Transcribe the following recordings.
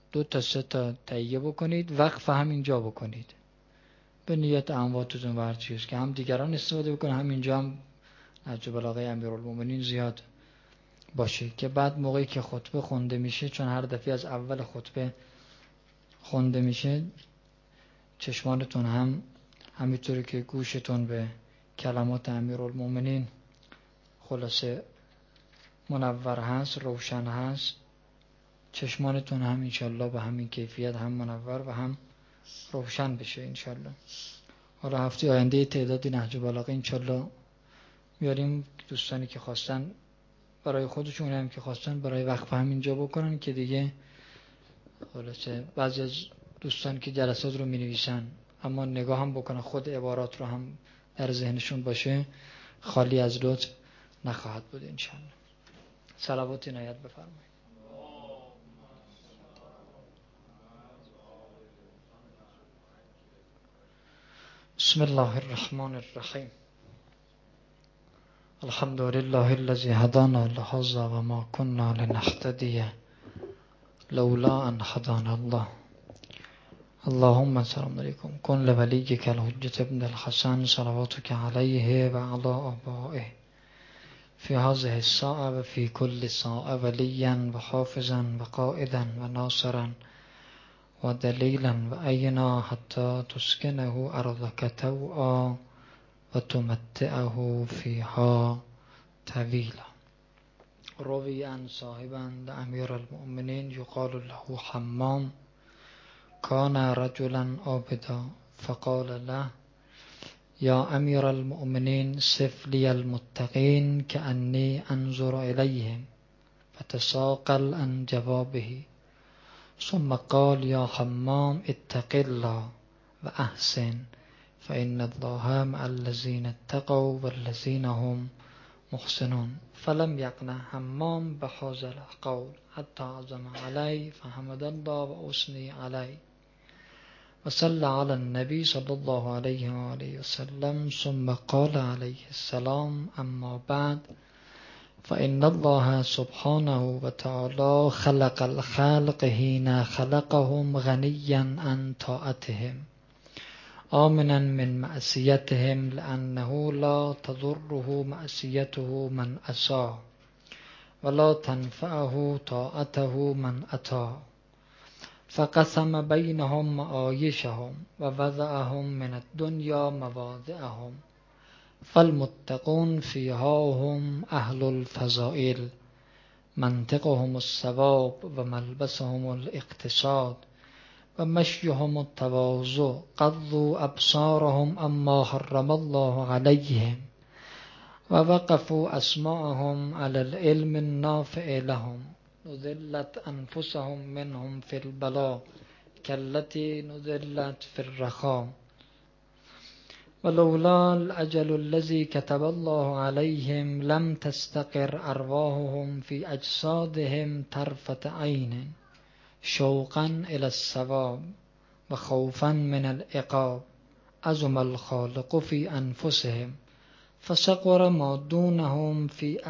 2 تا 3 تا تهیه بکنید، وقف همینجا بکنید به نیت امواتتون و هر چیز که هم دیگران استفاده بکنن، همینجا هم نهج البلاغه امیرالمومنین زیاد باشه که بعد موقعی که خطبه خونده میشه، چون هر دفعه از اول خطبه خونده میشه، چشمانتون هم همینطوری که گوشتون به کلمات امیرالمومنین خلاصه منور هست، روشن هست، چشمانتون هم انشالله به همین کیفیت هم منور و هم روشن بشه انشالله. حالا هفته آینده تعدادی نهج البلاغه انشالله میاریم، دوستانی که خواستن برای خودشون، هم که خواستن برای وقف همینجا بکنن که دیگه خلاصه بعضی از دوستان که جلسات رو می نویسن اما نگاه هم بکنن، خود عبارات رو هم در ذهنشون باشه، خالی از لطف نخواهد بود انشالله. صلوات عنایت بفرمایید. بسم الله الرحمن الرحیم. الحمد لله الذي هدانا لهذا وما كنا لنهتدي لولا ان هدانا الله. اللهم السلام علیکم. کن لولیک الحجة ابن الحسن صلواتك علیه و علی آبائه فی هذه الساعة و فی کل ساعة ولیا و حافظا و قائدا و ناصرا و دلیلا و اینا حتی تسکنه ارضک طوعا و تمتعه فیها طویلا. روی عن صاحبا امیر المؤمنین یقال له حمام کان رجلا عابدا فقال له یا امیر المؤمنین صف لی المتقین کأنی انظر الیهم فتساقل عن جوابه ثم قال یا حمام اتق الله و احسن فإن الله مع الذين اتقوا والذين هم محسنون. فلم يقنع حمام بهذا القول حتى عزم عليه فحمد الله وأثنى عليه وصلى على النبي صلى الله عليه وآله وسلم ثم قال عليه السلام أما بعد فإن الله سبحانه وتعالى خلق الخلق حين خلقهم غنيا عن طاعتهم آمنا من معصيتهم لأنه لا تضره معصيته من عصاه ولا تنفعه طاعته من أطاع فقسم بينهم معايشهم ووضعهم من الدنيا مواضعهم فالمتقون فيها هم أهل الفضائل منطقهم الصواب وملبسهم الاقتصاد ومشيهم التواضع قضوا أبصارهم أما حرم الله عليهم ووقفوا أسماعهم على العلم النافع لهم نذلت أنفسهم منهم في البلاء كالتي نذلت في الرخاء ولولا الأجل الذي كتب الله عليهم لم تستقر أرواحهم في أجسادهم طرفة عين شوقا إلى الثواب وخوفا من العقاب عظم الخالق في أنفسهم فصغر ما دونه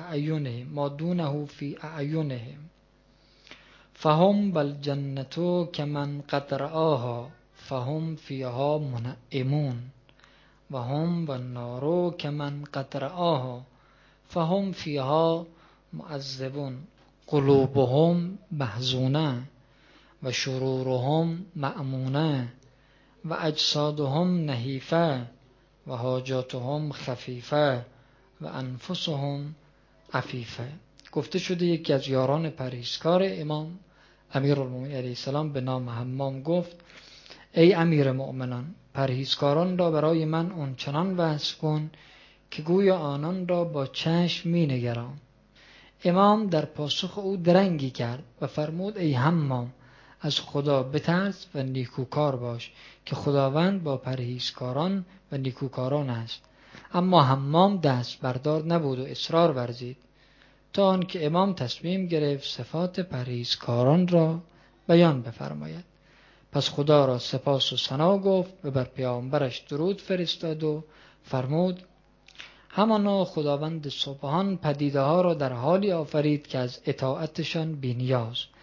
في أعينهم فهم بالجنة كمن قد رآها فهم فيها منعمون وهم بالنار كمن قد رآها فهم فيها معذبون قلوبهم محزونة و شرورهم مأمونة و اجسادهم نحیفه و حاجاتهم خفیفه و انفسهم عفیفه. گفته شده یکی از یاران پرهیزکار امام امیرالمومنین علیه السلام به نام حمام گفت ای امیر مؤمنان، پرهیزکاران را برای من آنچنان وصف کن که گویا آنان را با چشم می نگرم. امام در پاسخ او درنگی کرد و فرمود ای حمام، از خدا بترس و نیکوکار باش که خداوند با پرهیزکاران و نیکوکاران است. اما حمام دست بردار نبود و اصرار ورزید تا آنکه امام تصمیم گرفت صفات پرهیزکاران را بیان بفرماید. پس خدا را سپاس و ثنا گفت و بر پیامبرش درود فرستاد و فرمود همانا خداوند سبحان پدیده ها را در حالی آفرید که از اطاعتشان بی‌نیاز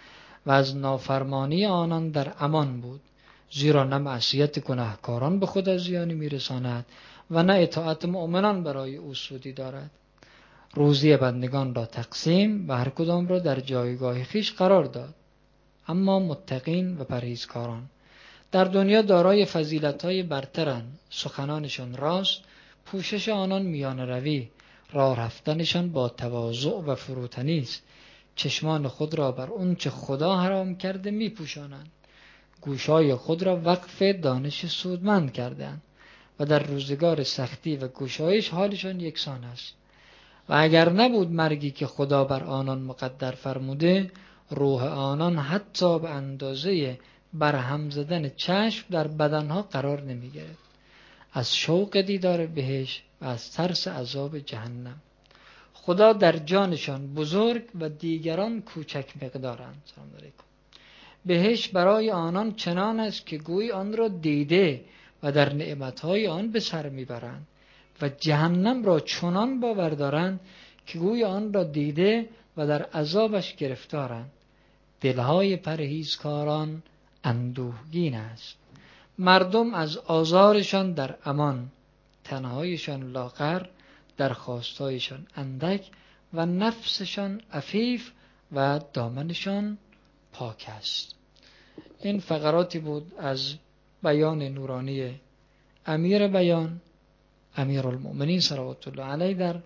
و از نافرمانی آنان در امان بود، زیرا نه معصیت گناهکاران به خود از زیانی میرساند و نه اطاعت مؤمنان برای او سودی دارد. روزی بندگان را تقسیم و هر کدام را در جایگاه خیش قرار داد. اما متقین و پرهیزکاران در دنیا دارای فضیلت‌های برترند، سخنانشان راست، پوشش آنان میانه روی، راه رفتنشان با تواضع و فروتنی است، چشمان خود را بر اون چه خدا حرام کرده میپوشانند، گوشای خود را وقف دانش سودمند کردند و در روزگار سختی و گشایش حالشان یکسان است. و اگر نبود مرگی که خدا بر آنان مقدر فرموده، روح آنان حتی به اندازه برهم زدن چشم در بدنها قرار نمی گرفت، از شوق دیدار بهشت و از ترس عذاب جهنم. خدا در جانشان بزرگ و دیگران کوچک مقدارند. سلام علیکم. بهشت برای آنان چنان است که گویی آن را دیده و در نعمتهای آن به سر میبرند، و جهنم را چنان باور دارند که گویی آن را دیده و در عذابش گرفتارند. دلهای پرهیزکاران اندوهگین است. مردم از آزارشان در امان، تنهایشان لاغر، درخواستایشان اندک و نفسشان عفیف و دامنشان پاک است. این فقراتی بود از بیان نورانی امیر بیان امیرالمؤمنین صلوات الله علیه در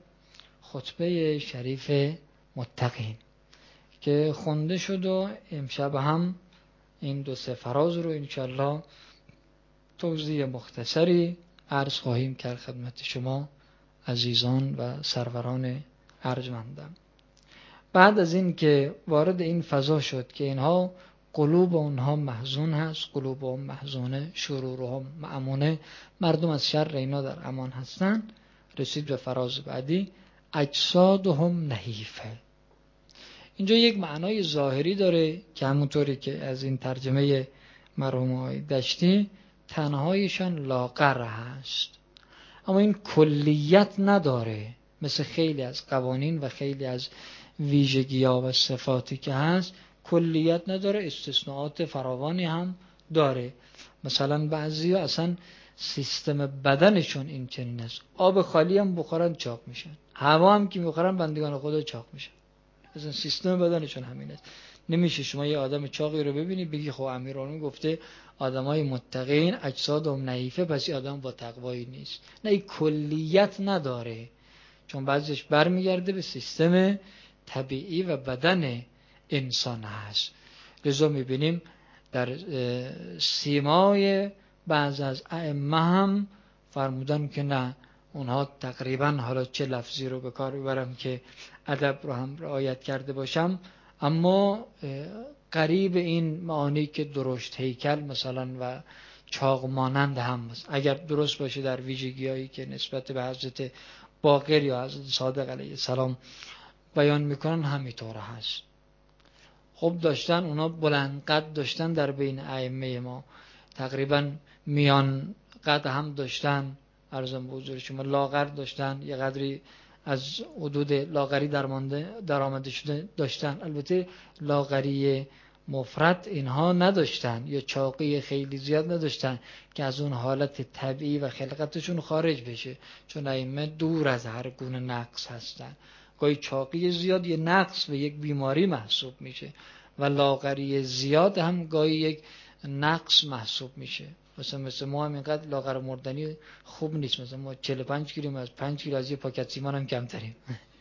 خطبه شریف متقین که خونده شد و امشب هم این 2-3 فراز رو انشالله توضیح مختصری عرض خواهیم کرد خدمت شما عزیزان و سروران ارجمندم. بعد از این که وارد این فضا شد که اینها قلوب اونها محزون هست، قلوب هم محزونه، شرورهم مأمونه، مردم از شر اینا در امان هستن، رسید به فراز بعدی اجسادهم نحیفه. اینجا یک معنای ظاهری داره که همونطوری که از این ترجمه مرحوم آقای دشتی تنهایشان لاغر هست، اما این کلیت نداره، مثل خیلی از قوانین و خیلی از ویژگی‌ها و صفاتی که هست کلیت نداره، استثناءات فراوانی هم داره. مثلا بعضیا اصلا سیستم بدنشون این چنین است، آب خالی هم بخورن چاق میشن، هوا هم که میخورن بندگان خدا چاق میشن، اصلا سیستم بدنشون همین است. نمیشه شما یه آدم چاقی رو ببینی بگی خب امیرالمومنین گفته آدمای متقین اجسادهم نحیفه، پس این آدم با تقوایی نیست. نه، این کلیت نداره، چون بعضیش برمیگرده به سیستم طبیعی و بدن انسان هست. لذا میبینیم در سیمای بعض از ائمه هم فرمودن که نه، اونها تقریبا، حالا چه لفظی رو به کار ببرم که ادب رو هم رعایت کرده باشم، اما قریب این معانی که درشت هیکل مثلا و چاق مانند هم هست، اگر درست باشه در ویژگی‌هایی که نسبت به حضرت باقر یا حضرت صادق علیه السلام بیان میکنن همینطور هست. خب داشتن اونا بلند قد داشتن، در بین ائمه ما تقریبا میان قد هم داشتن، عرضم به حضور شما لاغر داشتن، یه قدری از حدود لاغری در آمده شده داشتن. البته لاغری مفرد اینها نداشتن یا چاقی خیلی زیاد نداشتن که از اون حالت طبیعی و خلقتشون خارج بشه، چون ائمه دور از هر گونه نقص هستن. گاهی چاقی زیاد یه نقص و یک بیماری محسوب میشه و لاغری زیاد هم گاهی یک نقص محسوب میشه. مثل ما هم اینقدر لاغر مردنی خوب نیست، مثلا ما 45 کیلو، از 5 کیلو از یه پاکت سیمان هم کمتریم.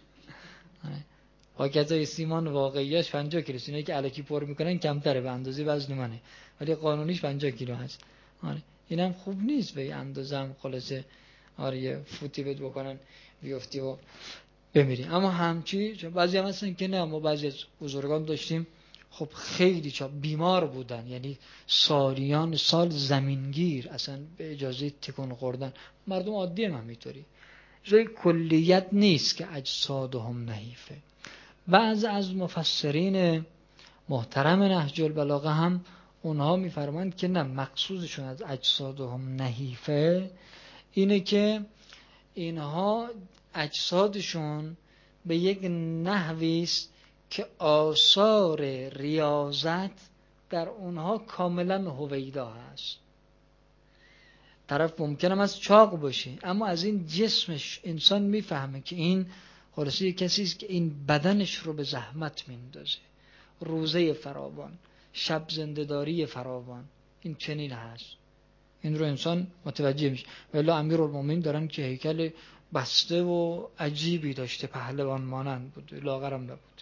پاکت های سیمان واقعیش 50 کیلو، اینایی که الکی پر میکنن کمتره، به اندازه وزن منه، ولی قانونیش 50 کیلو هست. اینم خوب نیست به اندازه هم خلاصه یه فوتی بد بکنن بیفتی و بمیری. اما همچی چون بعضی هم هستن که نه، ما بعضی از بزرگان داشتیم خب خیلی بیمار بودن، یعنی سالیان سال زمینگیر، اصلا به اجازه تکون خوردن. مردم عادی هم همینطوری. جای کلیت نیست که اجسادهم نحیفه. بعض از مفسرین محترم نهج البلاغه هم اونها میفرمایند که نه، مقصودشون از اجسادهم نحیفه اینه که اینها اجسادشون به یک نحوی است که آثار ریاضت در اونها کاملا هویدا هست. طرف ممکنه از چاق باشه، اما از این جسمش انسان میفهمه که این خلاصه یک کسی است که این بدنش رو به زحمت میندازه، روزه فراوان، شب زنده‌داری فراوان، این چنین هست. این رو انسان متوجه میشه. ولی امیرالمومنین دارن که هیکل بسته و عجیبی داشته، پهلوان مانند بود، لاغرم نبود،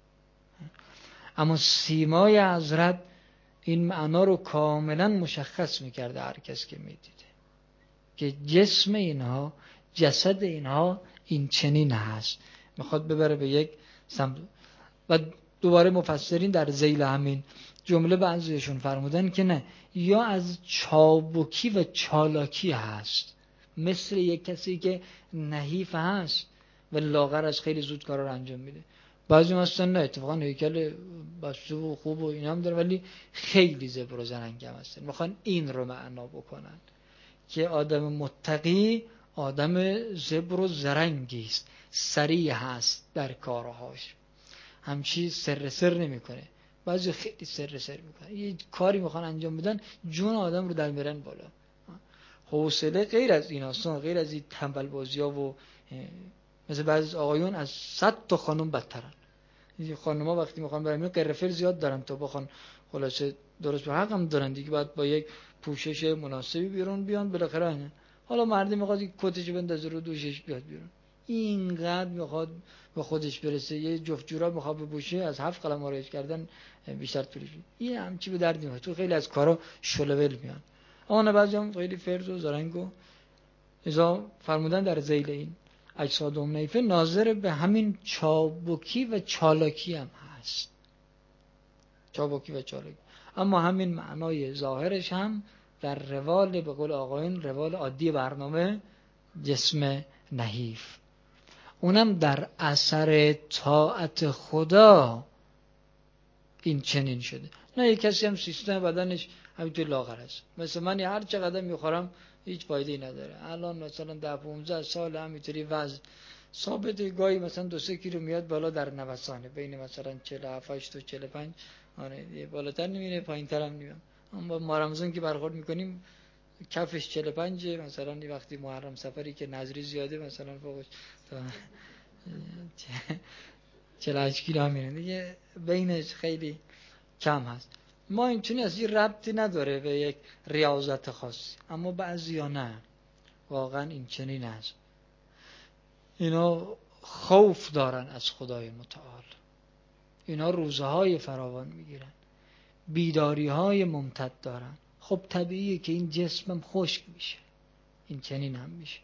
اما سیمای حضرت این معنا رو کاملا مشخص میکرده هر کس که میدیده که جسم اینها، جسد اینها این چنین هست، میخواد ببره به یک سمت. و دوباره مفسرین در ذیل همین جمله بعضیشون فرمودن که نه، یا از چابکی و چالاکی هست، مثل یک کسی که نحیف هست و لاغرش خیلی زود کارا رو انجام میده. بعضی هستن نه، اتفاقا هیکل بسته و خوب و اینا هم داره ولی خیلی زبر و زرنگم هستن، میخوان این رو معنا بکنن که آدم متقی آدم زبر و زرنگی است، سریع هست در کارهاش، همچی سر نمی کنه. بعضی خیلی سر میکنه، یه کاری میخوان انجام بدن جون آدم رو در میرن بالا. حوصله غیر از این هستن، غیر از این تنبل بازی ها و مثل بعضی آقایون از 100 تا خانم بدترن. خانم ها وقتی میخوان برن قرفل زیاد دارن تا بخوان خلاصه درست به حق هم دارن دیگه، باید با یک پوشش مناسبی بیرون بیان بالاخره. حالا مردی میخواد یک کتش بندازه رو دوشش بیاد بیرون، اینقدر میخواد به خودش برسه، یه جفت جوراب میخواد بپوشه، از 7 قلم آرایش کردن بیشتر طولش میاد. این همچی به درد نمیاد، تو خیلی از کارا شلول میان. اما بعضیام خیلی فرز و زرنگ و ازا فرمودن در ذیل این اجسادهم نیفه ناظر به همین چابکی و چالاکی هم هست، چابکی و چالاکی، اما همین معنای ظاهرش هم در روال، به قول آقایون روال عادی برنامه، جسم نحیف، اونم در اثر طاعت خدا این چنین شده. نه یک کسی هم سیستم بدنش همینطور لاغر است، مثل من هر چقدر میخورم هیچ فایده‌ای نداره. الان مثلا 10-15 سال همینطوری وزن ثابته، گاهی مثلا 2-3 کیلو میاد بالا در نوسانه، بین مثلا 47 تا 45، آره بالاتر نمیره پایین‌تر هم نمیاد. اما ما رمضان که برخورد میکنیم کفش 45، مثلا وقتی محرم سفری که نظری زیاده مثلا فوقش تا 48 کیلو هم میره دیگه، بینش خیلی کم هست. ما اینچنین از این ربطی نداره به یک ریاضت خاصی، اما بعضیا نه، واقعا این چنین است. اینا خوف دارن از خدای متعال، اینا روزهای فراوان میگیرن، بیداری های ممتد دارن. خب طبیعیه که این جسمم خشک میشه، این چنین هم میشه،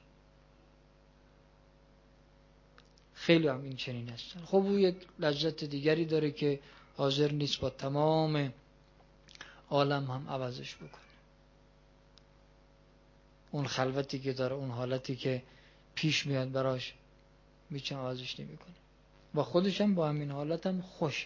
خیلی هم این چنین هستن. خب او یک لذت دیگری داره که حاضر نیست با تمام عالم هم عوضش بکنه. اون خلوتی که داره، اون حالتی که پیش میاد براش، میچه عوضش نمیکنه. با خودش هم با همین حالت هم خوشه.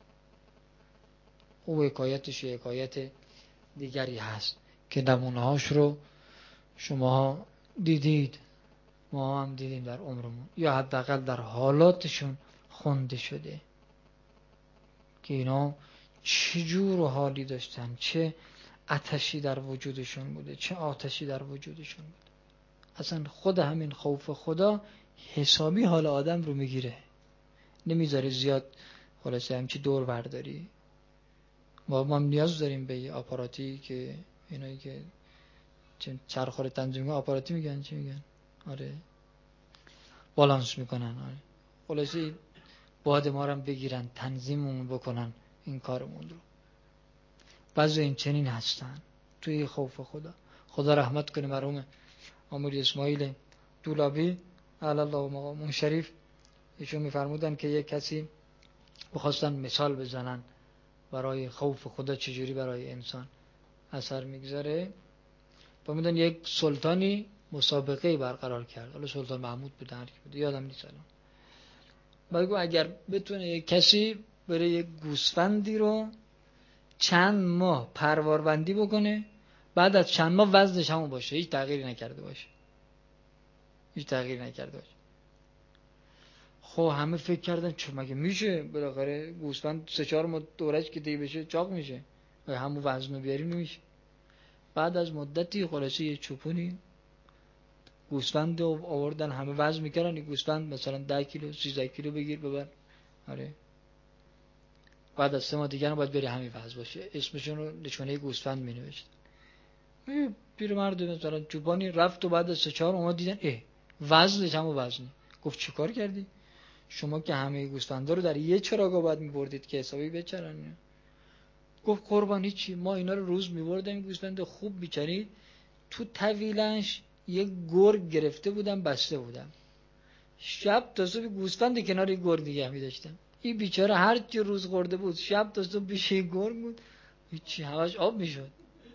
او حکایتش حکایت دیگری هست که نمونه‌هاش رو شما دیدید، ما هم دیدیم در عمرمون، یا حداقل در حالاتشون خونده شده که اینا چه جور حالی داشتن، چه آتشی در وجودشون بوده، چه آتشی در وجودشون بوده. اصلا خود همین خوف خدا حسابی حال آدم رو میگیره، نمیذاره زیاد خلاصه همچی دور برداری. ما نیاز داریم به یه آپاراتی که اینایی که چرخوره تنظیم آپاراتی میگن، چی میگن؟ آره بالانس میکنن، آره خلاصه باد ما رو بگیرن، تنظیممون بکنن این کارمون رو. بعضی این چنین هستن توی خوف خدا. خدا رحمت کنه مرحوم آموری اسماعیل دولابی علی الله مقامه شریف، ایشون میفرمودن که یک کسی بخواستن مثال بزنن برای خوف خدا چجوری برای انسان اثر میگذاره. فرمودن یک سلطانی مسابقه برقرار کرد، حالا سلطان محمود بود هر کی بود یادم نیست الان. بگو اگر بتونه یک کسی بره یک گوسفندی رو چند ماه پرواربندی بکنه، بعد از چند ماه وزنش همون باشه، هیچ تغییری نکرده باشه، خب همه فکر کردن چه مگه میشه بالاخره گوسفند 3-4 ماه دورش که دی بشه چاق میشه و همون وزنو بیاریم نمیشه. بعد از مدتی خلاصه یه چوپونی گوسفند رو آوردن، همه وزن میکردن این گوسفند مثلا 10 کیلو 13 کیلو بگیر ببر. آره بعد از 3 ماه دیگه باید بری همین وزن باشه، اسمشون رو نشونه گوسفند می نوشت. پیرمرد مثلا چوپانی رفت و بعد از 3-4 اومد دیدن وزنش هم وزنی. گفت چیکار کردی؟ شما که همه گوسفندا رو در یه چراگاه باید می‌بردید که حسابی بچرن. گفت قربان هیچی، ما اینا رو روز می‌بردیم گوسفند خوب بیچاری تو طویلش یه گرگ گرفته بودم بسته بودم، شب تا صبح گوسفند کنار یه گرگ دیگه می‌داشتم. این بیچاره هر چی روز خورده بود شب تا صبح پیش یه گرگ بود، هیچی همش آب میشد.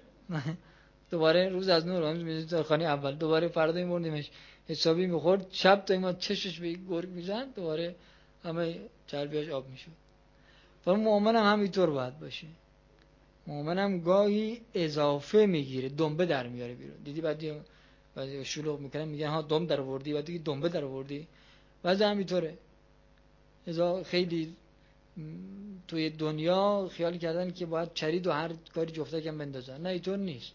دوباره روز از نور هم می‌ذاشت خانه اول، دوباره فردا می‌بردیمش حسابی می‌خورد، شب تا ما چشش به گرگ میزد دوباره همه چربیاش آب میشد. و مؤمن هم همینطور باید باشه. مؤمن هم گاهی اضافه میگیره، دنبه در میاره بیرون. دیدی بعدی شلوغ میکنن میگن ها دم در آوردی، بعد دیگه دنبه در آوردی. بعضی همینطوره. خیلی توی دنیا خیال کردن که باید چرید و هر کاری جفتکم بندازن. نه اینطور نیست.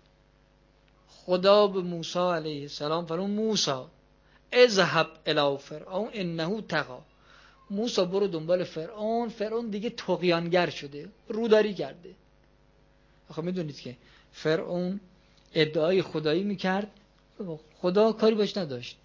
خدا به موسی علیه السلام فرمود موسی اذهب الی فرعون انه طغی. موسی برو دنبال فرعون. فرعون دیگه طغیانگر شده، روداری کرده. آخه میدونید که فرعون ادعای خدایی میکرد، خدا کاری باش نداشت.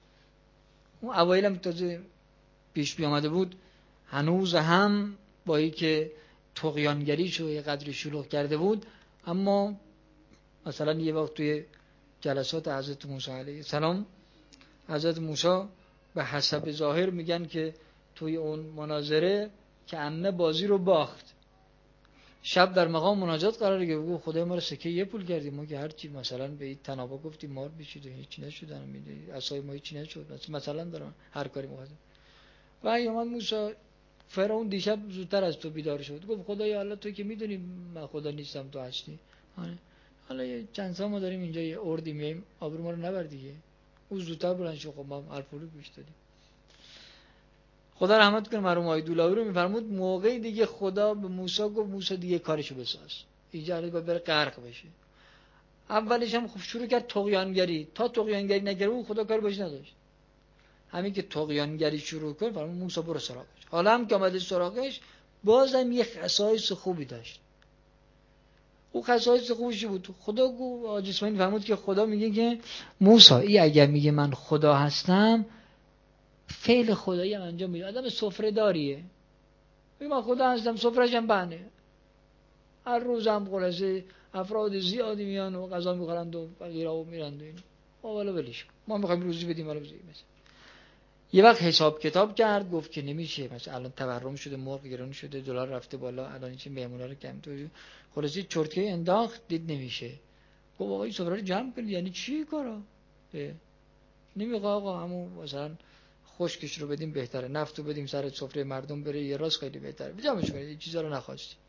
اون اوایل هم تازه پیش بیامده بود، هنوز هم با این که طغیانگریش رو یه قدری شلوغ کرده بود، اما مثلا یه وقت توی جلسات حضرت موسی علیه السلام، حضرت موسی به حسب ظاهر میگن که توی اون مناظره که انه بازی رو باخت، شب در مقام مناجات قرار گرفت، بگو خدای ما رو سکه یه پول کردیم، ما که هر چی مثلا به این تنابا گفتیم مار بشید و هیچ نشدن، میدونی عصای ما هیچ نشد، مثلا دارم هر کاری می‌خواد. و اومد موسی، فرعون دیشب زودتر از تو بیدار شد، گفت خدایا الله تو که میدونی من خدا نیستم تو هستی، حالا یه چند سال ما داریم اینجا یه اردی میایم، آبرو ما رو نبر دیگه. او زودتر بلند شد، خب ما حرف رو گوش دادیم. خدا رحمت کنه مرحوم آقای دولاوی رو میفرمود موقعی دیگه خدا به موسی گفت موسی دیگه کارشو بساز، اینجا باید بره غرق بشه. اولش هم خب شروع کرد طغیانگری، تا طغیانگری نگره خدا کار باش نداشت. همین که طغیانگری شروع کرد فرمود موسی برو سراغش. حالا هم که اومد سراغش بازم یه خصایص خوبی داشت. او خصایص خوبش بود. خدا گفت جسمانی فرمود که خدا میگه که موسی ای اگر میگه من خدا هستم فعل خدایی هم انجام میده. آدم سفره داریه، میگه من خدا هستم، سفره‌ش هم بهنه، هر روز هم خلاصه افراد زیادی میان و غذا میخورند و فقیرها میرند و این والا ولش ما میخوایم روزی بدیم والا بزنیم. یه وقت حساب کتاب کرد، گفت که نمیشه، مثلا الان تورم شده، مرغ گرون شده، دلار رفته بالا، الان چه مهمونا رو کم تو خلاصه چرتکه انداخت، دید نمیشه. گفت آقا این سفره رو جمع کنید. یعنی چی کارا؟ نمیگه آقا همون مثلا خشکش رو بدیم بهتره، نفت رو بدیم سر سفره مردم بره یه راست خیلی بهتره، جمعش کنید. این چیزا رو نخواستیم.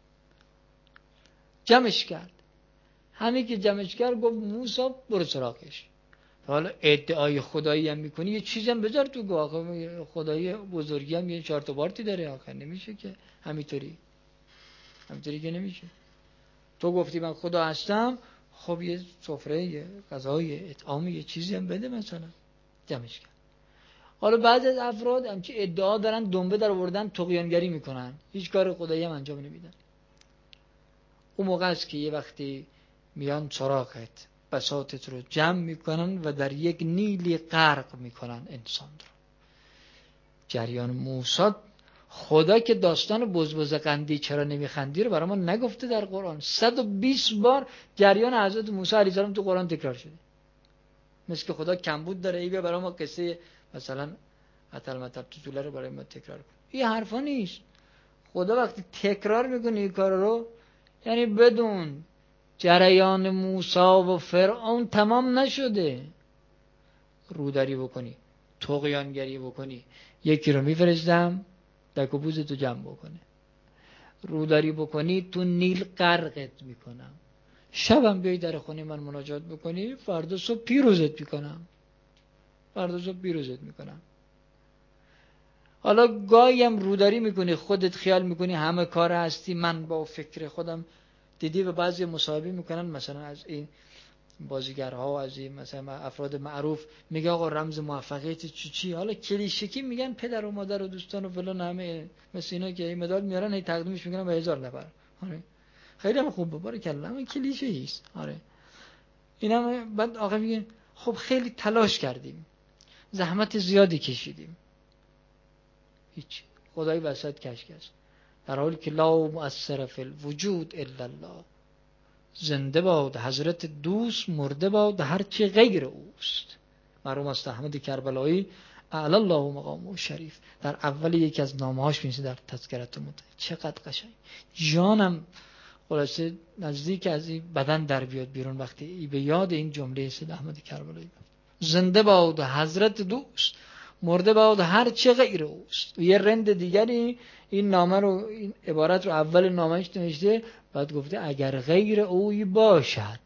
جمعش کرد. همین که جمعش کرد گفت موسی برو سراغش. حالا ادعای خدایی هم میکنی یه چیزی هم بذار تو گواه، خدایی بزرگی هم یه چهار تا بارتی داره، آخر نمیشه که همینطوری که نمیشه. تو گفتی من خدا هستم، خب یه سفره، یه غذا، یه اطعام، یه چیزی هم بده مثلا. جمعش کرد. حالا بعضی از افراد هم که ادعا دارن دنبه در آوردن طغیانگری میکنن، هیچ کار خدایی هم انجام نمیدن. اون موقع است که یه وقتی میان سراغت، بساطت رو جمع میکنن و در یک نیلی غرق میکنن انسان رو. جریان موسی، خدا که داستان بزبز قندی چرا نمیخندی رو برای ما نگفته در قرآن. 120 بار جریان حضرت موسی علیه السلام تو قرآن تکرار شده. مثل که خدا کمبود داره ای برای ما قصه مثلا اتلمتر توله رو برای ما تکرار کنه. این حرفا نیست. خدا وقتی تکرار میکنه این کار رو، یعنی بدون جریان موسی و فرعون تمام نشده. روداری بکنی، طغیانگری بکنی، یکی رو میفرستم دک و بوزتو جمع بکنه. روداری بکنی تو نیل غرقت میکنم. شبم بیای در خونه من مناجات بکنی، فردا صبح پیروزت میکنم. حالا گاهی هم روداری میکنی، خودت خیال میکنی همه کار هستی، من با فکر خودم. دیدی به بعضی مصاحبه میکنن مثلا از این بازیگرها و از این مثلا افراد معروف، میگه آقا رمز موفقیت چی؟ حالا کلیشکی میگن پدر و مادر و دوستان و فلان، همه مثل اینا که این مدال میارن هی تقدیمش میکنن به 1000 نفر. آره خیلی هم خوبه، بارکالله، اما کلیشه ایست. آره اینا بعد آقا میگه خب خیلی تلاش کردیم، زحمت زیادی کشیدیم، هیچ، خدای وسط کشکش، در حالی که لا مؤثر فی الوجود الا الله، زنده باد حضرت دوست، مرده باد هرچی غیر اوست. مرحوم است احمد کربلایی اعلی الله مقامه شریف در اول یکی از نامه‌هاش می‌نویسه در تذکرات متعلق، چقدر قشنگ، جانم خلاصه نزدیک از این بدن در بیاد بیرون وقتی به یاد این جمله سید احمد کربلایی. زنده باد حضرت دوست، مرده باد هر چه غیر اوست. یه رند دیگری این نامه رو، این عبارت رو اول نامه‌اش نوشته، بعد گفته اگر غیر اویی باشد،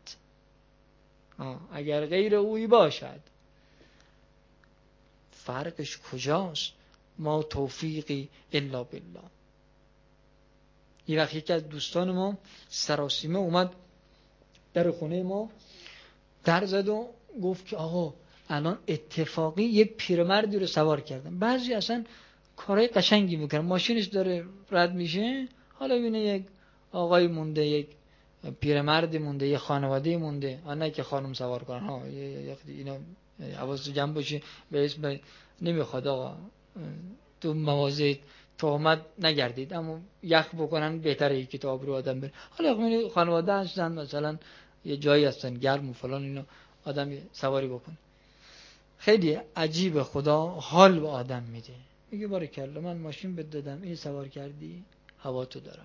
اگر غیر اویی باشد. فرقش کجاست؟ ما توفیقی الا بالله. یه وقت یکی از دوستان ما سراسیمه اومد در خونه ما در زد و گفت که آقا الان اتفاقی یه پیرمردی رو سوار کردم. بعضی اصلا کارهای قشنگی میکنن، ماشینش داره رد میشه، حالا ببینه یک آقای مونده، یک پیرمردی مونده، یک خانواده مونده، نه که خانم سوار کنن ها، اینا حواستون جمع باشه، به اسم نمیخواد آقا تو مواضع تهمت نگردید، اما یخ بکنن بهتره یکی تا آبرو آدم بره. حالا خانواده هستن مثلا یه جایی هستن گرم و فلان، اینو آدم سواری بکنه. خیلی عجیب، خدا حال به آدم میده، میگه بارکالله من ماشین بهت دادم، این سوار کردی، هوا تو دارم.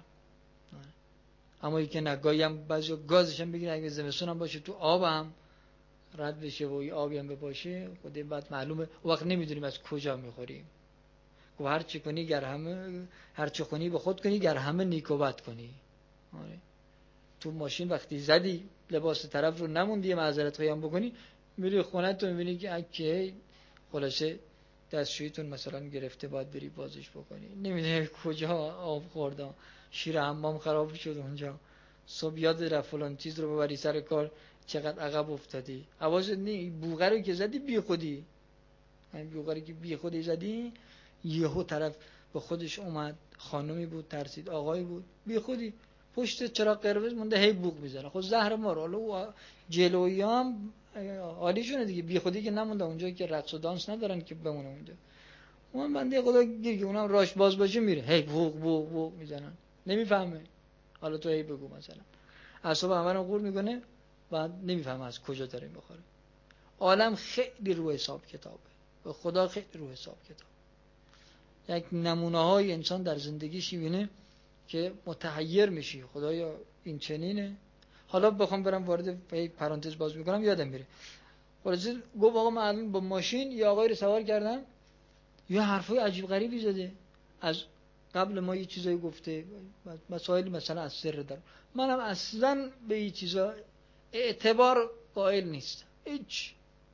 اما یکی نگاهی هم بعضی گازش هم بگیره، اگه زمستون هم باشه تو آب هم رد بشه و این آبی هم باشه، خود بعد معلومه وقت نمیدونیم از کجا میخوریم. و هر چی کنی گر همه، هر چی کنی به خود کنی گر همه نیک و بد کنی. آره. تو ماشین وقتی زدی لباس طرف رو نموندی معذرت خواهی بکنی، میری خونه تو میبینی که اگه خلاصه دستشویتون مثلا گرفته باید بری بازش بکنی، نمیدونی کجا آب خورده، شیر حمام خراب شد اونجا، صبح یاد رفت فلان چیز رو ببری سر کار، چقدر عقب افتادی. حواست نی بوغه رو که زدی بی خودی، همین بوغه رو که بی خودی زدی، یهو طرف به خودش اومد، خانمی بود ترسید، آقایی بود، بی خودی پشت چراغ قرمز مونده هی بوق میزنه. خود زهر مار. حالا جلویام عالیشونه دیگه، بی خودی که نمونده اونجا که رقص و دانس ندارن که بمونه اونجا. اون بنده خدا گیر که اونم راش باز باشه میره هی بوق بوق بوق میزنن، نمیفهمه. حالا تو هی بگو مثلا اعصاب همه رو خورد میکنه و نمیفهمه از کجا داره میخوره. عالم خیلی رو حساب کتابه، به خدا خیلی رو حساب کتاب. یک نمونه های انسان در زندگیش میبینه که متحیر میشی، خدایا این چنینه. حالا بخوام برم وارد پرانتز باز میکنم یادم میره، خلاص گفت آقا من الان با ماشین یه آقای رو سوار کردم، یه حرفای عجیب غریبی زده، از قبل ما یه چیزایی گفته، مسائل مثلا از سر دارم، منم اصلا به این چیزا اعتبار قائل نیستم هیچ.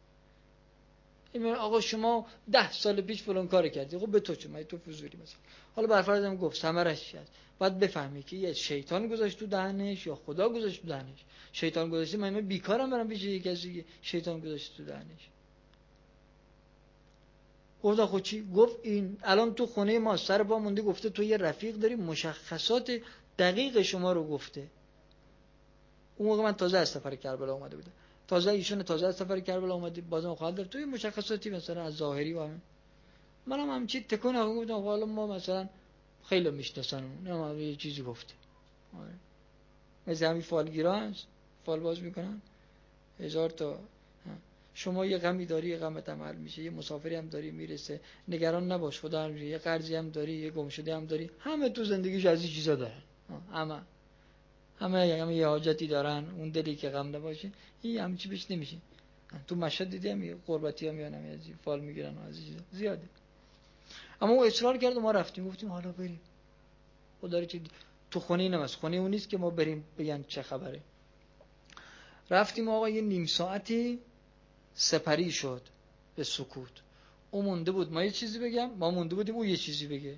این آقا شما 10 سال پیش فلان کار کردی، خب به تو چه، من تو فضولی مثلا. حالا برفرضم گفت ثمرش چیه، باید بفهمی که یه شیطان گذاشت تو دهنش یا خدا گذاشت تو دهنش. شیطان گذاشته، من بیکارم برم پیش یه کسی شیطان گذاشت تو دهنش. گفت خب چی؟ گفت این الان تو خونه ما سر با مونده، گفته تو یه رفیق داری مشخصات دقیق شما رو گفته. اون موقع من تازه از سفر کربلا اومده بودم، تازه ایشون تازه از سفر کربلا اومده، بازم خواهد داشت توی مشخصاتی مثلا از ظاهری و همین. منم همچی تکون گفتم حالا ما مثلا خیلی میشناسن، نه یه چیزی گفته. مثل همین فالگیرا هست، فال باز میکنن 1000 تا، شما یه غمی داری یه غمت هم حل میشه، یه مسافری هم داری میرسه نگران نباش خدا حل میشه، یه قرضی هم داری یه گمشده هم داری، همه تو زندگیش از این چیزا دارن، همه یه حاجتی دارن، اون دلی که غم نباشه این همین چی بهش نمیشه. تو مشهد دیدم یه قربتی ها میان از فال میگیرن از این چیزا زیاده. اما او اصرار کرد و ما رفتیم، گفتیم حالا بریم، خدا چه تو خونه نماز، خونه اون نیست که ما بریم بگن چه خبره. رفتیم آقا، یه نیم ساعتی سپری شد به سکوت. او مونده بود ما یه چیزی بگم، ما مونده بودیم او یه چیزی بگه.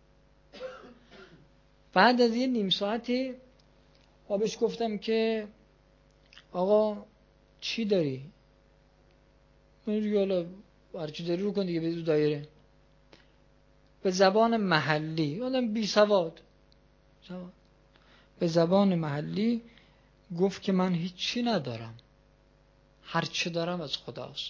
بعد از یه نیم ساعتی بهش گفتم که آقا چی داری؟ من دیگه حالا هرچی داری رو کن دیگه، بری تو دایره. به زبان محلی، آدم بی سواد، به زبان محلی گفت که من هیچی ندارم، هرچی دارم از خداست.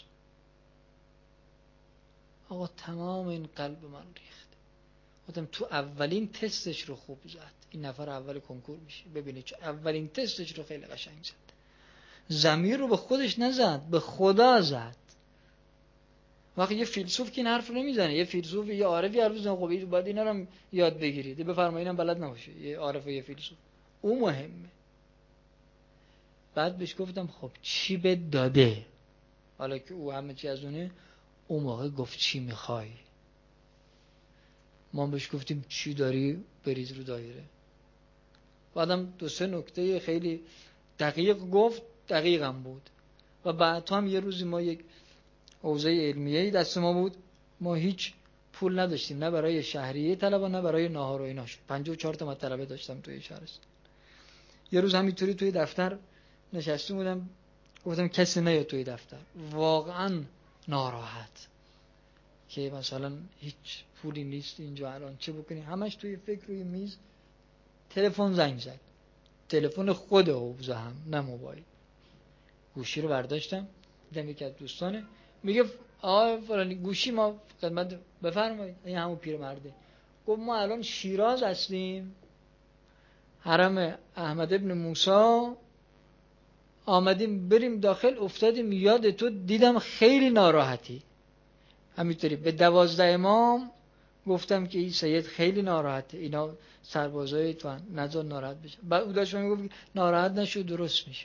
آقا تمام این قلب من ریخت. گفتم تو اولین تستش رو خوب زد، این نفر اول کنکور میشه، ببینید چه اولین تستش رو خیلی قشنگ زد. ضمیر رو به خودش نزد، به خدا زد. وقتی یه فیلسوف که این حرف رو نمیزنه، یه فیلسوف یه عارفی حرف میزنه، خب باید اینا رو یاد بگیرید، بفرمایید اینم بلد نباشه، یه عارف و یه فیلسوف، او مهمه. بعد بهش گفتم خب چی به داده؟ حالا که او همه چی از اونه، اون موقع گفت چی میخوای؟ ما بهش گفتیم چی داری بریز رو دایره. بعدم دو سه نکته خیلی دقیق گفت، دقیقم بود. و بعد هم یه روزی ما یک حوزه علمیه‌ای دست ما بود، ما هیچ پول نداشتیم، نه برای شهریه طلبه نه برای ناهار و ایناش. 54 تا طلبه داشتم توی شهرستان. یه روز همینطوری توی دفتر نشسته بودم، گفتم کسی نیاد توی دفتر. واقعا ناراحت که مثلا هیچ پولی نیست اینجا، الان چه بکنی؟ همش توی فکر روی میز. تلفن زنگ زد، تلفن خود حوزه هم، نه موبایل. گوشی رو برداشتم، دیدم یکی از دوستانه، میگه آقا فلانی گوشی ما خدمت بفرمایید. این همون پیرمرده. گفت ما الان شیراز هستیم، حرم احمد ابن موسی، آمدیم بریم داخل، افتادیم یاد تو، دیدم خیلی ناراحتی. همینطوری به 12 امام گفتم که این سید خیلی ناراحته، اینا سربازای تو نذار ناراحت بشه. بعد او داشت میگفت ناراحت نشو، درست میشه.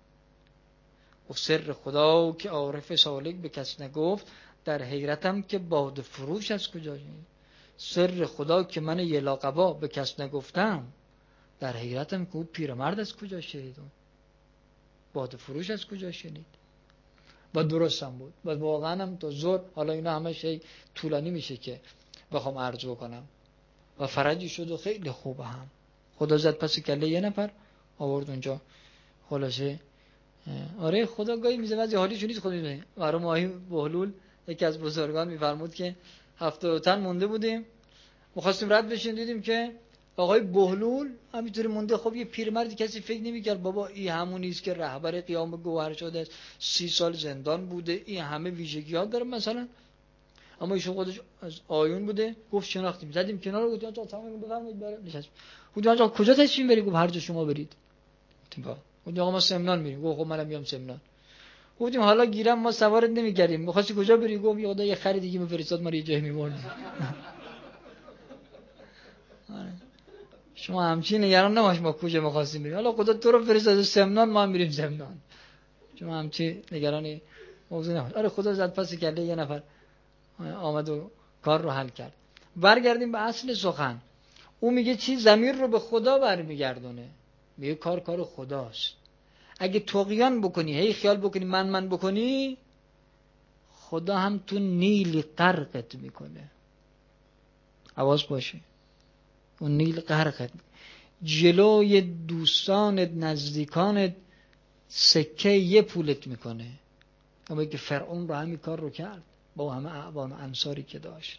و سر خدا که عارف سالک به کس نگفت، در حیرتم که باده فروش از کجا شنید. سر خدا که من یلاقبا به کس نگفتم، در حیرتم که او پیرمرد از کجا شنید، باده فروش از کجا شنید. و درست هم بود. و واقعا هم تا ظهر، حالا اینا همه شی طولانی میشه که بخوام عرض بکنم، و فرجی شد و خیلی خوبه هم. خدا زد پس کله یه نفر آورد اونجا. خلاصه آره خدا گاهی میزه وضعی حالیشو نیست. خود میزه مرحوم آقای بهلول یکی از بزرگان میفرمود که هفته تن مونده بودیم، می‌خواستیم رد بشیم، دیدیم که آقای بهلول همینطوری مونده. خب یه پیرمردی کسی فکر نمی‌کرد بابا این همونی است که رهبر قیام گوهر شده است، 30 سال زندان بوده، این همه ویژگی‌ها داره مثلا، اما ایشون خودش از آیون بوده. گفت شناختیم، زدیم کنار، گفتیم آقا تمام بفرمایید برای نشست. گفتیم آقا کجا تشریف برید؟ گفت هر جا شما برید. گفتیم آقا ما سمنان میریم. گفت خب منم میام سمنان. گفتیم حالا گیرم ما سوارت نمی‌کردیم، می‌خواستی کجا بری؟ گفت یه خدای خری دیگه می‌فرستاد ما رو یه جایی می‌برد. شما همچین نگران نباش ما کجا می‌خواستیم بریم، حالا خدا تو رو فرستاد سمنان، ما هم میریم سمنان. شما همچین نگرانی موضوع نباش. آره خدا زد پس کله یه نفر، آمد و کار رو حل کرد. برگردیم به اصل سخن. او میگه چی؟ ضمیر رو به خدا برمیگردونه، میگه کار خداست. اگه طغیان بکنی، هی خیال بکنی من بکنی، خدا هم تو نیل غرقت میکنه. حواس باشه، اون نیل غرقت، جلوی دوستانت نزدیکانت سکه یه پولت میکنه. اما که فرعون رو همین کار رو کرد با همه اعوان و انصاری که داشت.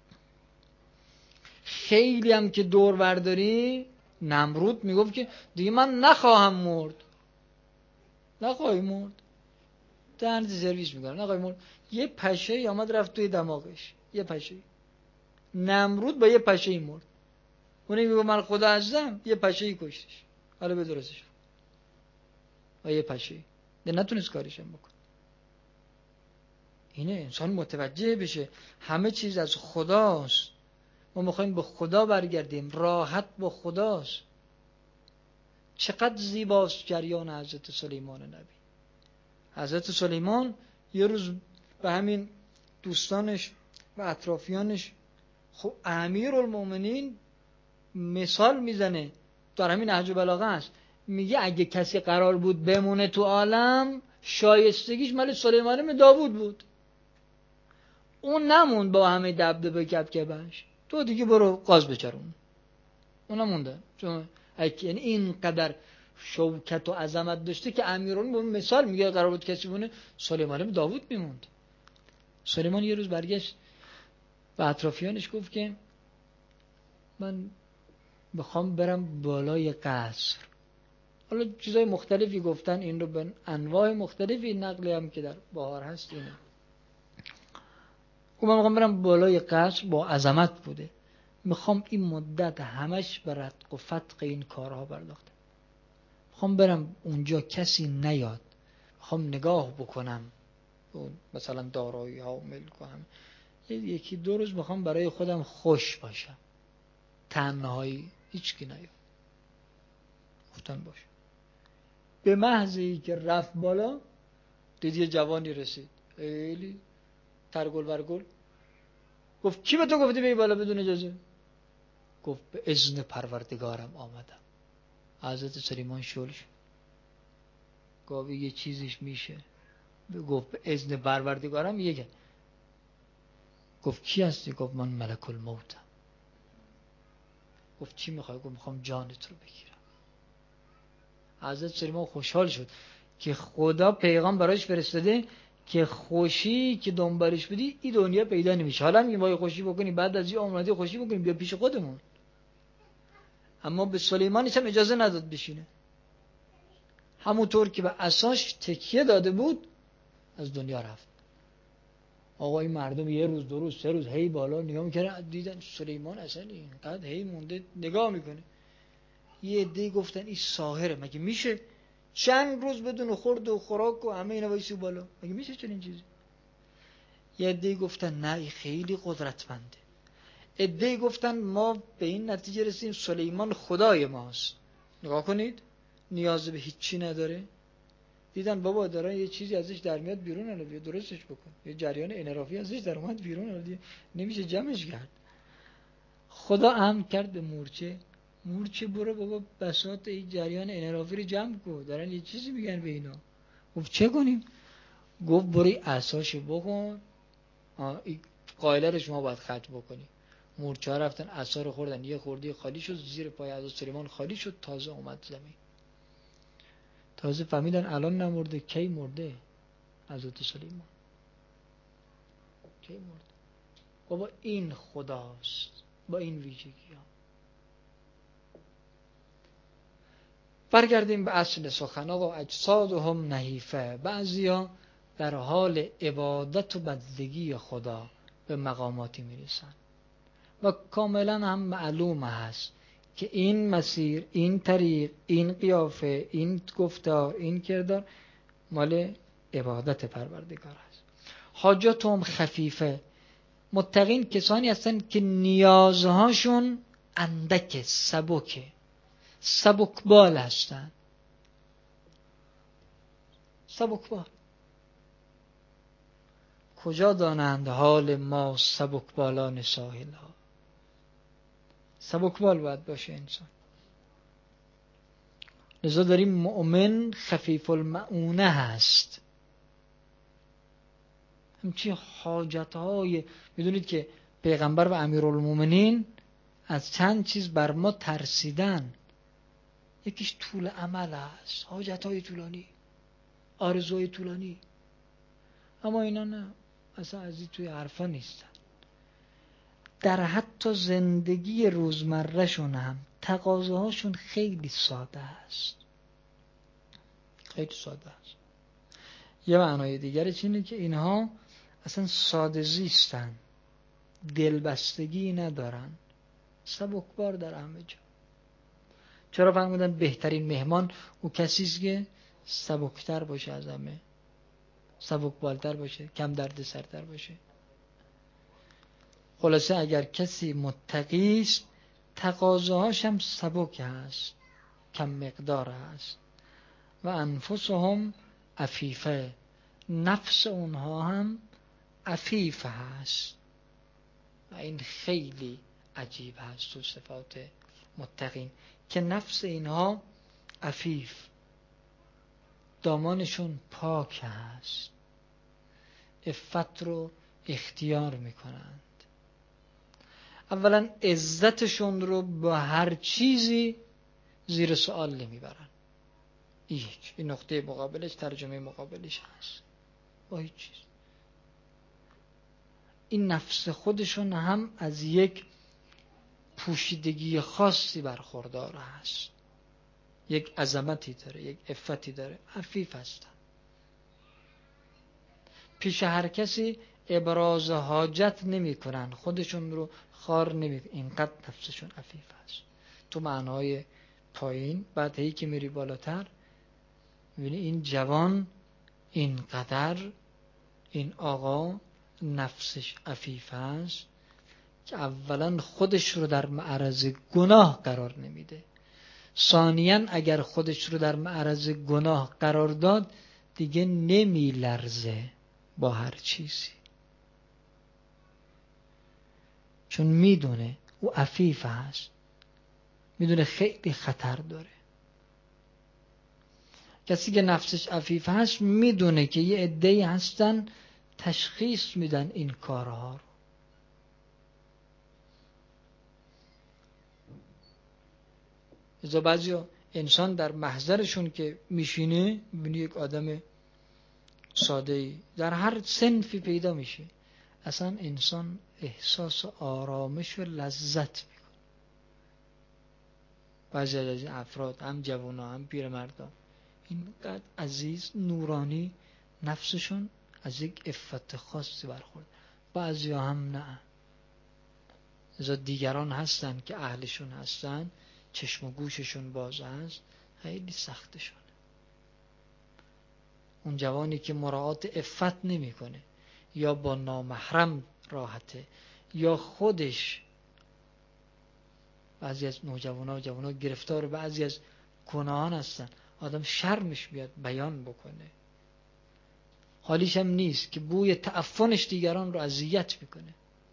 خیلی هم که دور برداری، نمرود میگفت که دیگه من نخواهم مرد. نخواهی مرد، دهنت سرویس میکنه، نخواهی مرد. یه پشه آمد رفت توی دماغش، یه پشه. نمرود با یه پشه مرد. اونی میگه من خدا هستم، یه پشه کشتش. حالا به درستش با یه پشه ده نتونست کارشم بکن. اینه انسان متوجه بشه همه چیز از خداست. ما میخوایم به خدا برگردیم، راحت با خداست. چقدر زیباست جریان حضرت سلیمان نبی. حضرت سلیمان یه روز به همین دوستانش و اطرافیانش، خب امیرالمومنین مثال میزنه، در همین نهج البلاغه است، میگه اگه کسی قرار بود بمونه تو عالم، شایستگیش مال سلیمان بن داوود بود. اون نموند با همه دبدبه کبکبش، تو دیگه برو قاز بچرون. اون نمونده، چون یعنی اینقدر شوکت و عظمت داشته که امیرالمومنین مثال میگه قرار بود کسی بونه سلیمان بن داوود میموند. سلیمان یه روز برگشت و اطرافیانش گفت که من بخوام برم بالای قصر. حالا چیزای مختلفی گفتن، این رو به انواع مختلفی نقلی هم که در بهار هست اینه. من میخوام برم بالای قصر، با عظمت بوده، میخوام این مدت همش به رتق و فتق این کارها پرداختم، میخوام برم اونجا کسی نیاد، میخوام نگاه بکنم مثلا دارایی ها و ملک و هم، یکی دو روز میخوام برای خودم خوش باشم، تنهایی، هیچ کی نیاد. گفتن باشه. به محض اینکه رفت بالا دید یه جوانی رسید خیلی ترگل برگل. گفت کی به تو گفتی بی بالا بدون اجازه؟ گفت به اذن پروردگارم آمدم. حضرت سلیمان شل شد، گفت یه چیزیش میشه. گفت به اذن پروردگارم یه. گفت کی هستی؟ گفت من ملک الموتم. گفت چی میخوای؟ گفت میخوام جانت رو بگیرم. حضرت سلیمان خوشحال شد که خدا پیغام برایش فرستاده که خوشی که دنبالش بودی این دنیا پیدا نمیشه. حالا میگه ما خوشی بکنی، بعد از این عمرتی خوشی بکنیم، بیا پیش خودمون. اما به سلیمانش هم اجازه نداد بشینه. همونطور که به عصاش تکیه داده بود از دنیا رفت. آقا این مردم یه روز دو روز سه روز هی بالا نگاه میکردن، دیدن سلیمان اصلا اینقدر هی مونده نگاه میکنه. یه عده گفتن این ساحره، مگه میشه چند روز بدون خورد و خوراک و همه اینا وایسی بالا، مگه میشه چنین چیزی؟ یه عده گفتن نه این خیلی قدرتمنده. عده گفتن ما به این نتیجه رسیدیم سلیمان خدای ماست. نگاه کنید نیاز به هیچی نداره. دیدن بابا داره یه چیزی ازش در میاد بیرون، الان بیا درستش بکن. یه جریان انحرافی ازش در اومد بیرون، الان نمیشه جمعش کرد. خدا امر کرد به مورچه برو بابا بساط این جریان انحرافی رو جمع کن، دارن یه چیزی میگن به اینا. گفت چه کنیم؟ گفت برو عصاشو بکن، این قائله رو شما باید ختم بکنی. مورچه ها رفتن عصا رو خوردن، یه خورده خالی شد زیر پای حضرت سلیمان، خالی شد، تازه اومد زمین. تازه فهمیدن الان نمرده، کی مرده حضرت سلیمان، کی مرده. بابا این خداست با این ویژگی ها. برگردیم به اصل سخن. آقا اجسادهم نحیفه، بعضیا در حال عبادت و بندگی خدا به مقاماتی میرسن و کاملا هم معلوم هست که این مسیر، این طریق، این قیافه، این گفتار، این کردار مال عبادت پروردگار است. حاجاتهم خفیفه، متقین کسانی هستن که نیازهاشون اندک، سبکه، سبکبال هستن. سبکبال کجا دانند حال ما سبکبالان ساحل ها. سبکبال باید باشه انسان. لذا داریم مؤمن خفیف المعونه هست. همچین حاجت های، میدونید که پیغمبر و امیرالمومنین از چند چیز بر ما ترسیدن. یکیش طول عمل هست، حاجت های طولانی، آرزوهای طولانی. اما اینا نه، اصلا از این توی حرفا نیستن. در حتی زندگی روزمره شون هم تقاضاهاشون خیلی ساده است، خیلی ساده است. یه معنای دیگرش اینه که اینها اصلا ساده زیستن، دلبستگی ندارن، سبکبار در همه جا. چرا فرمودن بهترین مهمان او کسی است که سبکتر باشه از همه، سبکبالتر باشه، کم درد سرتر باشه. خلاصه اگر کسی متقی است تقاضاهاش هم سبک هست، کم مقدار هست. و انفسهم عفیفه، نفس اونها هم عفیف هست. و این خیلی عجیب هست تو صفات متقین که نفس اینها عفیف، دامانشون پاک هست، عفت رو اختیار میکنند. اولا عزتشون رو با هر چیزی زیر سوال نمیبرن. این نقطه مقابلش، ترجمه مقابلش هست. با هیچ چیز. این نفس خودشون هم از یک پوشیدگی خاصی برخوردار هست، یک عظمتی داره، یک عفتی داره، عفیف هستن. پیش هر کسی ابراز حاجت نمی کنن، خودشون رو خار نمی کنن، اینقدر نفسشون عفیف هست. تو معنای پایین، بعد هی که میری بالاتر میبینی این جوان اینقدر، این آقا نفسش عفیف هست که اولا خودش رو در معرض گناه قرار نمیده، ثانیاً اگر خودش رو در معرض گناه قرار داد دیگه نمی لرزه با هر چیزی، چون میدونه او عفیف هست، میدونه خیلی خطر داره. کسی که نفسش عفیف هست میدونه که یه عده‌ای هستن تشخیص میدن این کارها رو. ازا بعضی انسان در محضرشون که میشینه میبینی یک آدم ساده‌ای در هر صنفی پیدا میشه، اصلا انسان احساس آرامش و لذت میکنه. بعضی از این افراد، هم جوانا هم پیرمردا، اینقدر عزیز نورانی نفسشون از یک عفت خاصی برخورد، بعضی هم نه. ازا دیگران هستن که اهلشون هستن، چشم و گوششون باز هست، خیلی سختشونه. اون جوانی که مراعات عفت نمیکنه، یا با نامحرم راحته یا خودش، بعضی از نوجوانا گرفتار بعضی از گناهان هستن، آدم شرمش بیاد بیان بکنه، حالیش هم نیست که بوی تعفنش دیگران رو اذیت میکنه.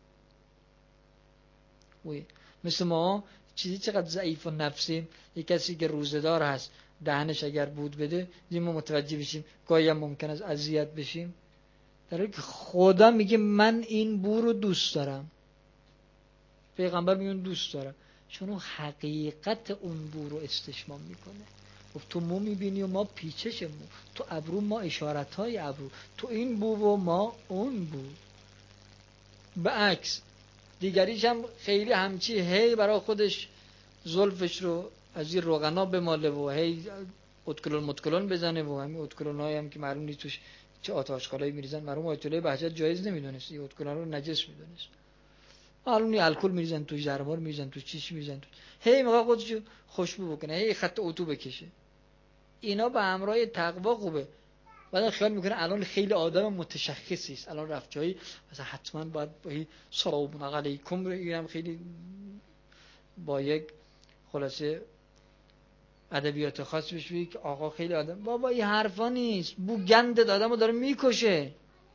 مثل ما چیزی چقدر ضعیف و نفسیم، یک کسی که روزدار هست دهنش اگر بود بده ما متوجه بشیم، گاهی هم ممکن است اذیت بشیم، در حالی که خدا میگه من این بو رو دوست دارم، پیغمبر میگه دوست دارم، چون اون حقیقت اون بو رو استشمام میکنه. تو مو میبینی و ما پیچش مو، تو ابرو ما اشارت های ابرو، تو این بو و ما اون بو. به عکس دیگریش هم خیلی همچی هی برای خودش زلفش رو از این روغنا بماله و هی اتکلون بزنه و همین اتکلون هایی هم که معلوم نیست توش چه آتشکالایی میریزن، معلوم آیت الله بهجت جایز نمیدونست، این اتکلون رو نجس میدونست، معلوم نی الکل میریزن توش، زرمار میریزن توش، چیش میریزن توش، هی میخواد خودش خوشبو بکنه، هی خط اتو بکشه. اینا به همراه تقوا خوبه. بعد خیال میکنه الان خیلی آدم متشخصی است، الان رفت جایی مثلا حتما باید با سلام علیکم اینم خیلی با یک خلاصه ادبیات خاص بشوی که آقا خیلی آدم، بابا این حرفا نیست، بو گند آدمو داره میکشه.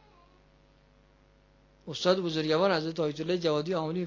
استاد بزرگوار حضرت آیت الله جوادی آملی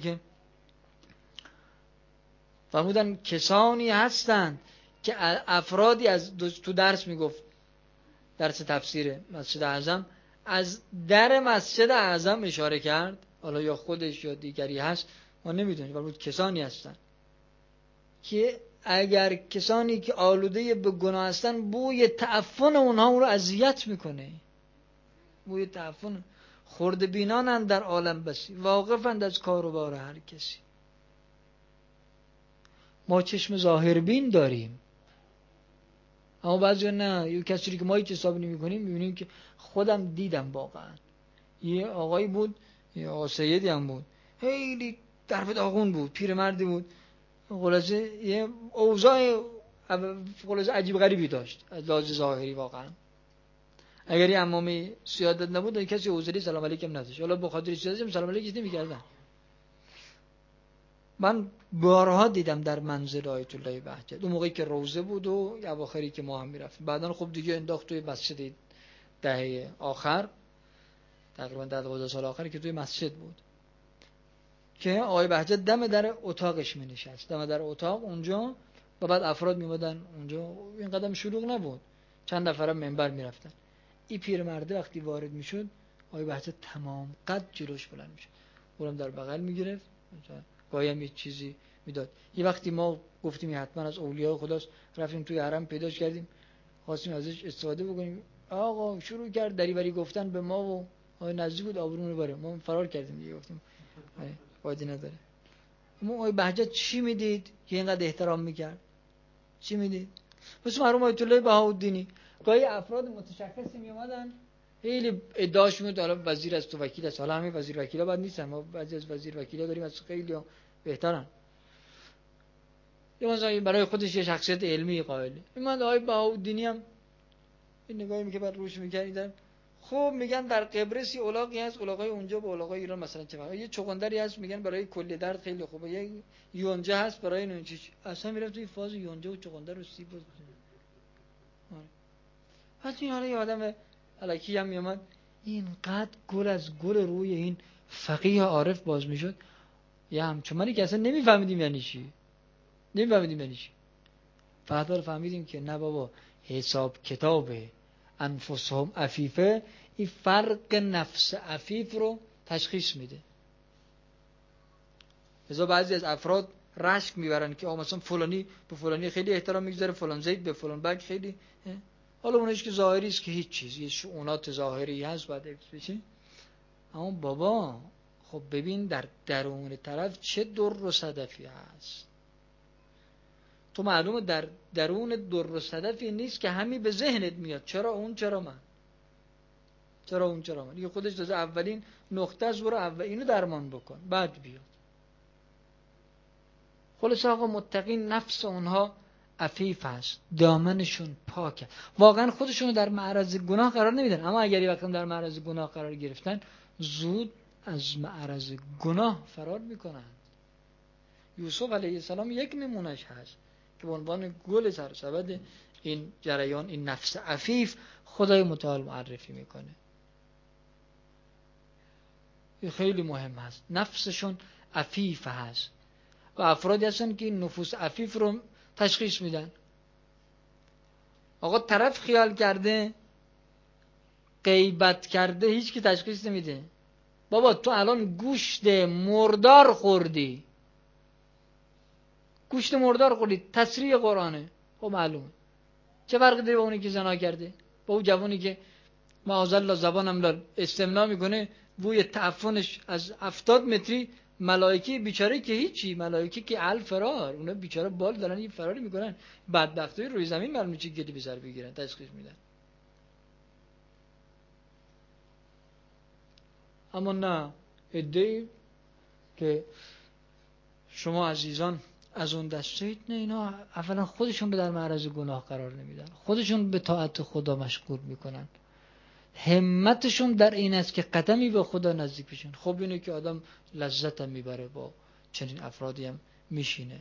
فرمودن کسانی هستند که افرادی از تو درس میگفت، درس تفسیر مسجد اعظم، از در مسجد اعظم اشاره کرد، حالا یا خودش یا دیگری هست ما نمیدونیم، فرمود کسانی هستن که اگر کسانی که آلوده به گناه هستن بوی تعفن اونها رو اذیت میکنه، بوی تعفن، خرد بینانن در عالم بسی، واقفند از کار و بار هر کسی. ما چشم ظاهربین داریم، اما بعضی نه، یه کسی که ما هیچ حساب نمی‌کنیم می‌بینیم که خودم دیدم واقعا. یه آقایی بود، یه آقا سیدی هم بود، خیلی درب داغون بود، پیرمردی بود، خلاصه یه اوضاع خلاصه عجیب غریبی داشت از لحاظ ظاهری واقعا. اگر یه عمامی سیادت نبود کسی حوصله سلام علیکم نداشت، حالا به خاطر سیادتش سلام علیکم نمی‌کردن. من بارها دیدم در منزل آیت الله بهجت، اون موقعی که روزه بود و اواخری که ما هم میرفتیم، بعدن خب دیگه انداخت توی مسجد دهه آخر، تقریبا 12 سال آخری که توی مسجد بود، که آقای بهجت دم در اتاقش می نشست، دم در اتاق اونجا، و بعد افراد میمدن اونجا، این قدم شلوغ نبود، چند نفرم منبر میرفتن. این پیرمرده وقتی وارد میشد آقای بهجت تمام قد جلوش بلند میشه، اونم در بغل میگرفت، گاهی هم یه چیزی میداد. یه وقتی ما گفتیم حتما از اولیاء خداست، رفتیم توی حرم پیداش کردیم، خواستیم ازش استفاده بکنیم، آقا شروع کرد دریوری گفتن به ما و نزدیک بود آبرومون رو بره، ما فرار کردیم دیگه، گفتیم فایده نداره. اما آقای بهجت چی میدید که اینقدر احترام میکرد؟ چی میدید؟ مثل مرحوم آیت الله بهاءالدینی، گاهی افراد متشخصی می اومدن خیلی ادعاش میاد حالا وزیر است و وکیل است، حالا همه وزیر وکیلا بد نیستن، ما بعضی از وزیر وکیلا داریم از خیلی بهترن، یه مثلا برای خودش یه شخصیت علمی قائله. من آقای بهاءالدینی هم این نگاهی میگه بعد روش میگردیدن، خب میگن در قبرس یه الاغی هست، الاغای اونجا با الاغای ایران مثلا چه فرقی، یه چغندری هست میگن برای کلی درد خیلی خوبه، یه یونجه هست برای اون چیز، اصلا میرفت توی فاز یونجه و چغندر رو سیب بود. پس این حالا یه آدم الکی هم میومد اینقدر گل از گل روی این فقیه عارف باز میشد، یه همچنانی که اصلا نمیفهمیدیم یعنی چی، فقط فهمیدیم که نه بابا، حساب کتاب انفسهم عفیفه این فرق نفس عفیف رو تشخیص میده. لذا بعضی از افراد رشک میبرن که آقا مثلا فلانی به فلانی خیلی احترام میگذاره، فلان زید به فلان بگ خیلی، حالا اونش که ظاهری است که هیچ چیز، یه شؤونات ظاهری هست باید حفظ بشه. اما بابا خب ببین در درون طرف چه در و صدفی هست، تو معلومه در درون در و صدفی نیست که همین به ذهنت میاد چرا اون چرا من، چرا اون چرا من، دیگه خودش تازه اولین نقطه است، برو اول اینو درمان بکن بعد بیاد. خلاص آقا متقین نفس اونها عفیف هست، دامنشون پاکه، واقعا خودشونو در معرض گناه قرار نمیدن، اما اگر یه وقتی در معرض گناه قرار گرفتن زود از معرض گناه فرار میکنن. یوسف علیه السلام یک نمونش هست که به عنوان گل سرسبد این جریان، این نفس عفیف خدای متعال معرفی میکنه. این خیلی مهم هست، نفسشون عفیف هست و افرادی هستن که این نفوس عفیف رو تشخیص میدن. آقا طرف خیال کرده غیبت کرده هیچ کی تشخیص نمیده، بابا تو الان گوشت مردار خوردی، گوشت مردار خوردی، تصریح قرآنه، خب معلومه چه فرقی داره با اونی که زنا کرده، با اون جوانی که معاذالله زبانم استمنا میکنه بوی تعفنش از 70 متری، ملائکه بیچاره که هیچی، ملائکه که الفرار، اونا بیچاره بال دارن یه فراری میکنن، بدبختای روی زمین معلومه چه گلی به سر بگیرن، تشخیص میدن. اما نه، عده‌ای که شما عزیزان از اون دستید، نه اینا اولا خودشون رو در معرض گناه قرار نمیدن، خودشون به طاعت خدا مشغول میکنن، همتشون در این است که قدمی به خدا نزدیک بشن. خب اینه که آدم لذت هم میبره با چنین افرادی هم میشینه.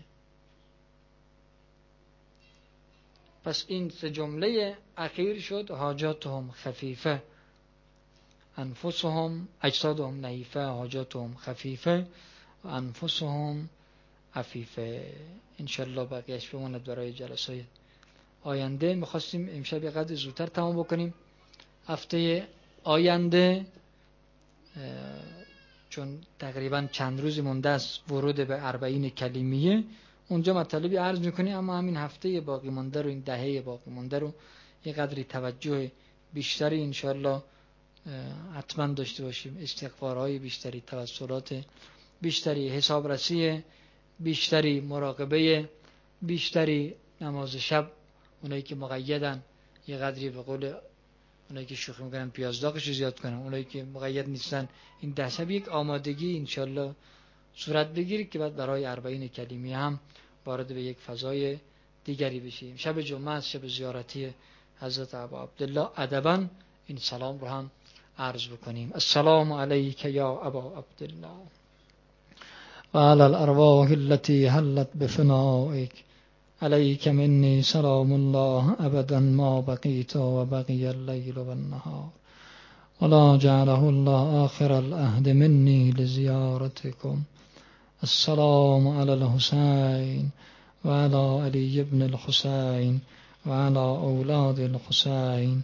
پس این سه جمله اخیر شد حاجاتهم خفیفه انفسهم، اجسادهم نحیفه حاجاتهم خفیفه و انفسهم عفیفه. انشالله بقیهش بماند برای جلسه آینده. میخواستیم امشب یه قدر زودتر تمام بکنیم، هفته آینده چون تقریبا چند روزی مونده است ورود به 40 کلیمیه، اونجا مطالبی عرض میکنیم، اما همین هفته باقی مونده رو، این دهه باقی مونده رو یه قدری توجه بیشتری انشالله حتما داشته باشیم، استغفارهای بیشتری، توسلات بیشتری، حسابرسی بیشتری، مراقبه بیشتری، نماز شب اونایی که مقیدن یه قدری به قول اونایی که شوخی میکنن پیازداغش زیاد کنن، اونایی که مقید نیستن این 10 شب یک آمادگی انشالله صورت بگیره که بعد برای 40 کلیمی هم وارد به یک فضای دیگری بشیم. شب جمعه است، شب زیارتی حضرت ابا عبدالله، ادبا این سلام رو هم عرض بکنیم: السلام علیک یا ابا عبدالله و علی الارواح التي حلت بفنائک، علیک منی سلام الله ابدا ما بقیت و بقی اللیل و النهار ولا جعله الله آخر العهد منی لزیارتکم. السلام علی الحسین و علی علی ابن الحسین و علی اولاد الحسین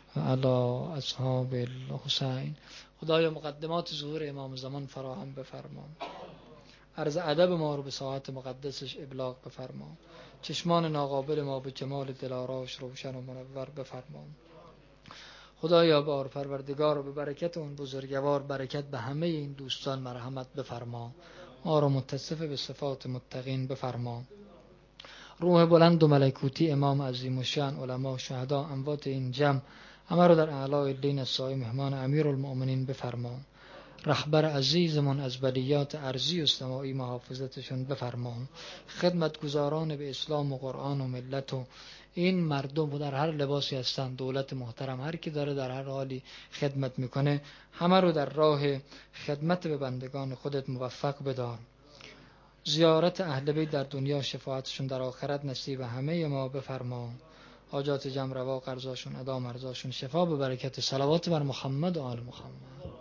و علی اصحاب الحسین. خدایا مقدمات ظهور امام زمان فراهم بفرما، عرض ادب ما رو به ساعت مقدسش ابلاغ بفرما، چشمان ناقابل ما به جمال دلاراش روشن و منور بفرما. خدایا بار پروردگار و به برکت اون بزرگوار برکت به همه این دوستان مرحمت بفرما، ما رو متصف به صفات متقین بفرما. روح بلند و ملکوتی امام عظیم الشأن، علما، شهدا، اموات این جمع همه رو در اعلی الدین السایی مهمان امیرالمؤمنین بفرما. رهبر عزیزمون از بلیات ارضی و سماعی محافظتشون بفرما. خدمتگزاران به اسلام و قرآن و ملت و این مردم و در هر لباسی هستند، دولت محترم، هر کی داره در هر حالی خدمت میکنه، همه رو در راه خدمت به بندگان خودت موفق بدار. زیارت اهل بیت در دنیا، شفاعتشون در آخرت نصیب همه ما بفرما. حاجات جمع روا، قرضاشون ادا، مرضاشون شفا به برکت صلوات بر محمد و آل محمد.